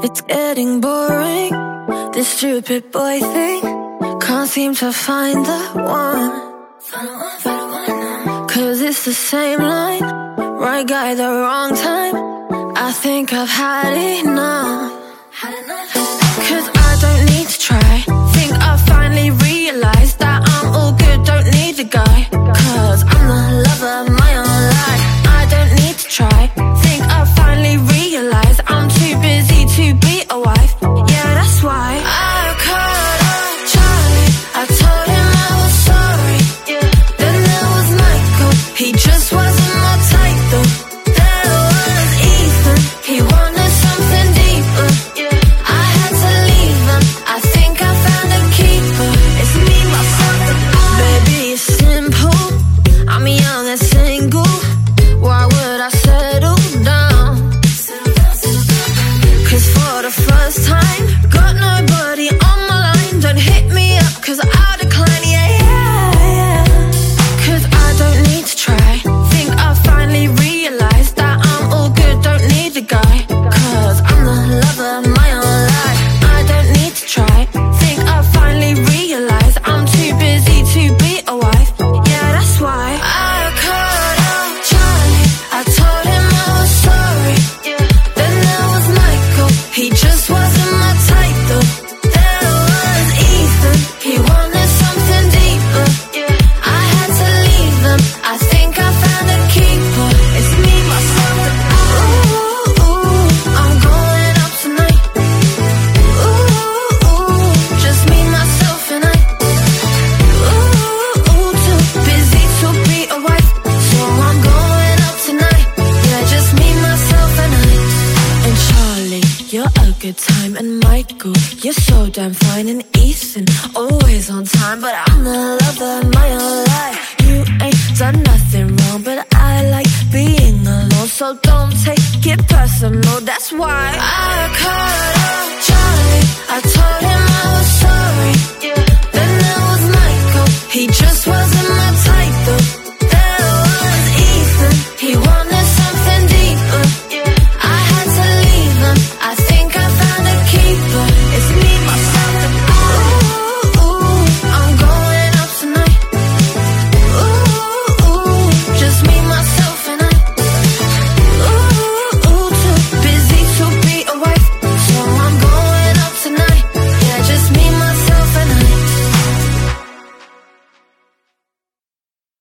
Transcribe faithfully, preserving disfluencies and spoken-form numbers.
It's getting boring, this stupid boy thing. Can't seem to find the one. Cause it's the same line, right guy, the wrong time. I think I've had enough. Cause I don't need to try. Think I finally realized that I'm all good, don't need a guy. Cause I'm the lover of my own life. I don't need to try. Think I finally realized I'm too busy to be a wife. Yeah, that's why I called up Charlie. I told him I was sorry. Yeah. Then there was Michael, he just wasn't my type though. There was Ethan, he wanted something deeper. Yeah. I had to leave him, I think I found a keeper. It's me, myself, and I. Baby, it's simple, I'm young and single. Why would I settle down? Cause for the first time, got nobody on my line. Don't hit me up, cause I'll decline, yeah, yeah, yeah. Cause I don't need to try. Think I finally realized that I'm all good, don't need a guy. Cause I'm the lover of my own life. I don't need to try. Think I finally realized I'm too busy to be a wife. Yeah, that's why I called out Charlie. I told him I was sorry. Yeah. Then there was Michael, he just wasn't my type though. There was Ethan, he wanted something deeper. Yeah. I had to leave him, I think I found a keeper. It's me, myself, and I. Ooh, ooh, I'm going out tonight. Ooh, ooh, just me, myself, and I. Ooh, ooh, too busy to be a wife, so I'm going out tonight. Yeah, just me, myself, and I. And Charlie, you're a good time, and Michael, you're so damn fine, and Ethan, always on time, but I'm the lover of my own life. You ain't done nothing wrong, but I like being alone, so don't take it personal. That's why I called up Charlie. I told him I was sorry. Yeah. Then there was Michael, he just was